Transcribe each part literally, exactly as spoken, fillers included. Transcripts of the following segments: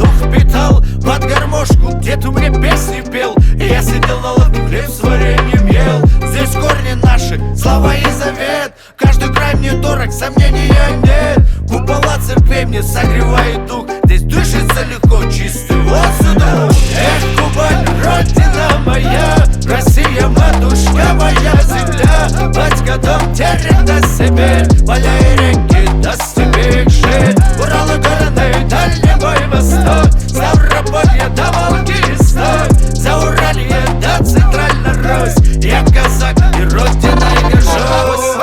дух питал под гармошку, дед у меня песни пел, и я сидел на лавке, хлеб с вареньем ел. Здесь корни наши, слава и завет, каждый край мне дорог, сомнения нет. Купола церквей мне согревает дух, здесь дышится легко, чистый воздух. Эх, Кубань, родина моя, Россия, матушка моя земля. Батька дом, терек до Сибирь, поля и реки до степи жить. Урал и Горный, Дальневой Восток, Ставрополье до Волги исток, Зауралье до Центральной Русь. Я казак и родиной горжусь.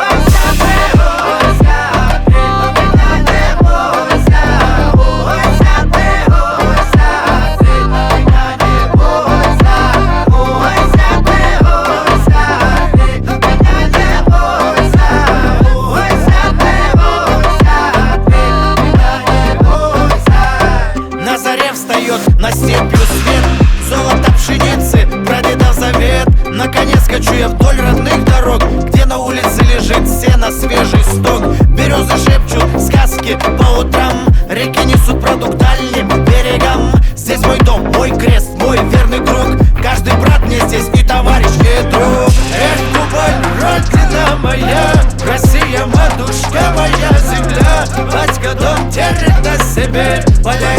На степью свет, золото пшеницы, прадедов завет. Наконец качу я вдоль родных дорог, где на улице лежит сено, свежий сток. Березы шепчут сказки по утрам, реки несут продукт дальним берегам. Здесь мой дом, мой крест, мой верный круг, каждый брат мне здесь и товарищ, и друг. Эх, Кубань, родина моя, Россия, матушка моя земля. Батька дом, терек до Сибирь, поля